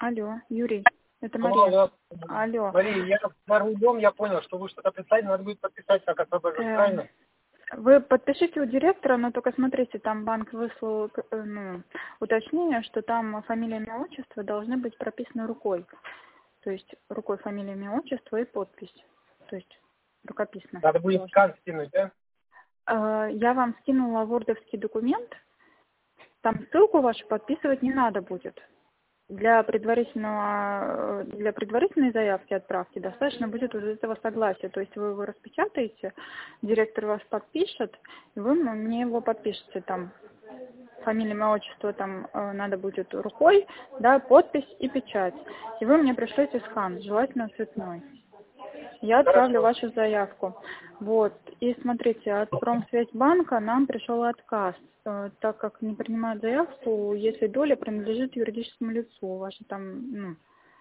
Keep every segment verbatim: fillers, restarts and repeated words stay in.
Алло, Юрий, это Алло, Мария. алло. Алло. Мария, я второй дом, я понял, что вы что-то писать, надо будет подписать, как освобождать, Э, правильно? Вы подпишите у директора, но только смотрите, там банк выслал к- э, ну, уточнение, что там фамилия, имя, отчество должны быть прописаны рукой. То есть рукой фамилия, имя, отчество и подпись. То есть рукописно. Надо будет должно. скан скинуть, да? Э, Я вам скинула вордовский документ, там ссылку вашу подписывать не надо будет. Для предварительного, для предварительной заявки отправки достаточно будет уже этого согласия. То есть вы его распечатаете, директор вас подпишет, и вы мне его подпишете там. Фамилия, имя, отчество там э, надо будет рукой, да, подпись и печать. И вы мне пришлете скан, желательно цветной. Я отправлю Хорошо. вашу заявку. Вот. И смотрите, от Промсвязьбанка нам пришел отказ, э, так как не принимают заявку, если доля принадлежит юридическому лицу. Ваше там, ну,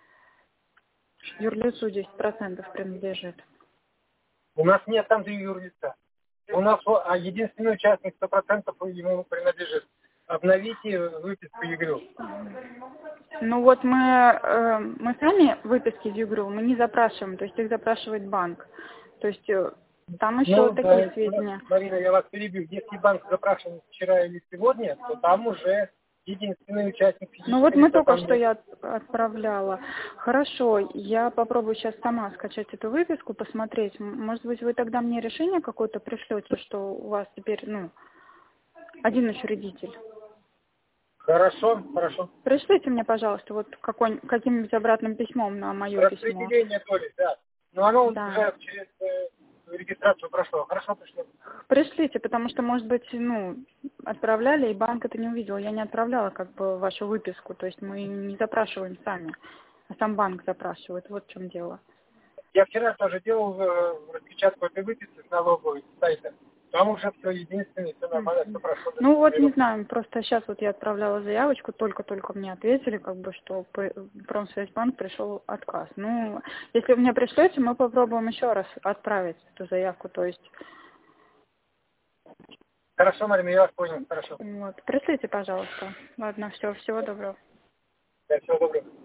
юрлицу десять процентов принадлежит. У нас нет там же юрлица. У нас о- а единственный участник сто процентов ему принадлежит. Обновите выписку ЕГРЮ. Ну вот мы, э, мы сами выписки из ЮГРУ мы не запрашиваем, то есть их запрашивает банк. То есть э, там еще Ну, вот такие да, сведения. Марина, я вас перебью. Если банк запрашивал вчера или сегодня, то там уже единственный участник Ну вот физическое мы лицо только там что нет. я от- отправляла. Хорошо, я попробую сейчас сама скачать эту выписку, посмотреть. М, Может быть, вы тогда мне решение какое-то пришлете, что у вас теперь, ну, один учредитель. Хорошо, хорошо. Пришлите мне, пожалуйста, вот какой, каким-нибудь обратным письмом на мое письмо. Распределение доли, да. Но оно Да. уже через э, регистрацию прошло. Хорошо пришло. Пришлите, потому что, может быть, ну, отправляли, и банк это не увидел. Я не отправляла как бы вашу выписку, то есть мы не запрашиваем сами, а сам банк запрашивает. Вот в чем дело. Я вчера тоже делал э, распечатку этой выписки с налоговой с сайта. Там уже все единственное, все нормально, все Мгм. прошло. Ну вот, не знаю, просто сейчас вот я отправляла заявочку, только-только мне ответили, как бы, что П- Промсвязьбанк пришел отказ. Ну, если вы мне пришлете, мы попробуем еще раз отправить эту заявку, то есть, Хорошо, Марина, я вас понял. Хорошо. вот, пришлите, пожалуйста. Ладно, все, всего доброго. Да, всего доброго.